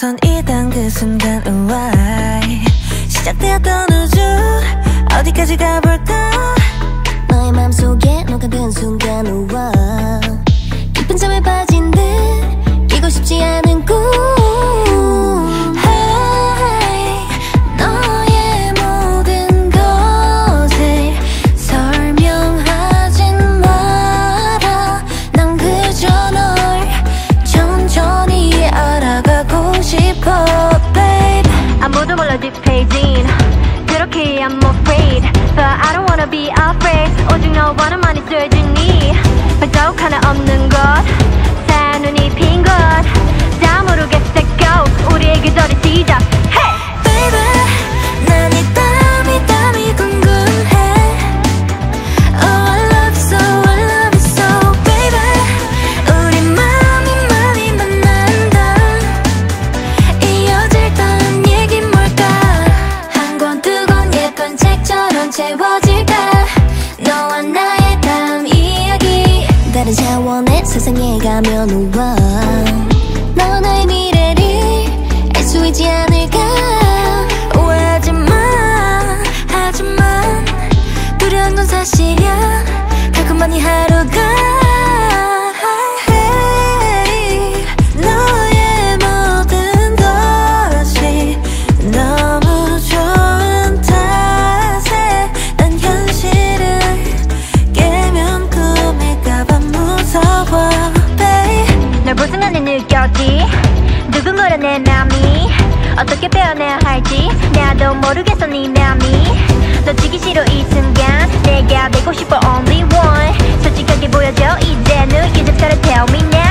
선이던 그 순간 우와 시작되었던 우주 어디까지 가볼까 너의 맘속에 녹아든 순간 우와 깊은 잠에 빠진 듯 끼고 싶지 않은 꿈 너의 모든 것을 설명하진 마라 난 그저 널 천천히 알아가고 싶어 babe 아무도 몰라 뒷페이진 그렇게 I'm afraid But I don't wanna be afraid 오직 너와는 많이 쓰주니 발자국 하나 없는 곳 사눈이 핀 곳 다 모르겠어 go 우리의 계절의 시작 hey! Baby 난 이 땀이 궁금해 Oh I love you so I love you so baby 우리 맘이 많이 만난다 이어질 다음 얘긴 뭘까 한 권 뜨거운 예쁜 책처럼 채워질까 너와 나의 다음 이야기 다른 차원의 세상에 가면 우와 너와 나의 미래를 알 수 있지 않을까 하지만 두려운 건 사실이야 달콤한 이 하루가 hey, 너의 모든 것이 너무 좋은 탓에 난 현실을 깨면 꿈일까봐 무서워 babe 널 볼 순간에 느꼈지 두근거려 내 맘이 어떻게 표현해야 할지 나도 모르겠어 네 맘이 놓치기 싫어 이 순간 내가 되고 싶어 only one 솔직하게 보여줘 이제는 You just gotta tell me now